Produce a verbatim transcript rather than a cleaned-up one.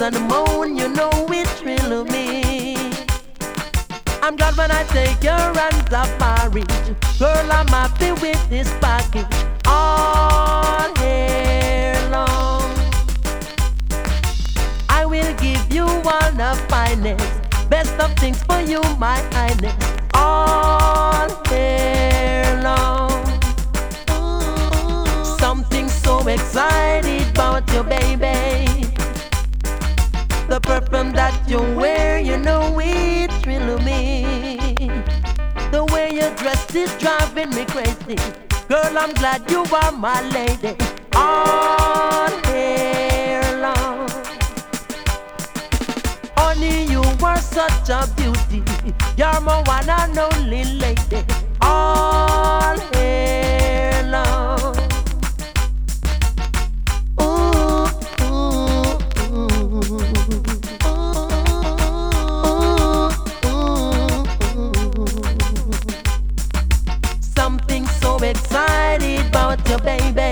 and moan, you know it thrill me. I'm glad when I take your hands off my reach. Girl, I'm happy with this package all hair long. I will give you all the finest, best of things for you, my highness, all hair long. Something so excited about you, baby. The perfume that you wear, you know it thrill me. The way you dress is driving me crazy. Girl, I'm glad you are my lady all hair long. Honey, you are such a beauty. You're my one and only lady all hair long. Ooh, ooh, ooh. Something so excited about you, baby.